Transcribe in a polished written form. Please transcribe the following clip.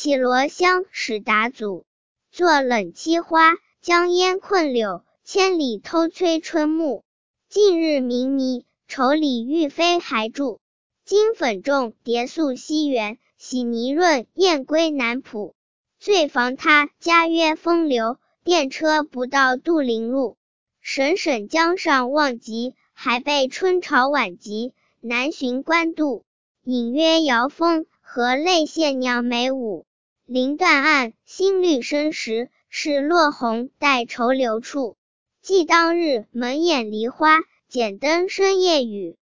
绮罗香始达祖。作冷栖花，江烟困柳，千里偷催春暮。近日明迷，愁里玉飞还住。金粉重，蝶宿西园，洗泥润，燕归南浦。醉房他，家曰风流，电车不到杜陵路。省省江上望极，还备春潮晚集，南寻官渡。隐约摇风，和泪谢鸟美舞。林断岸，新绿生时，是落红待愁留处。记当日，蒙眼梨花，剪灯深夜雨。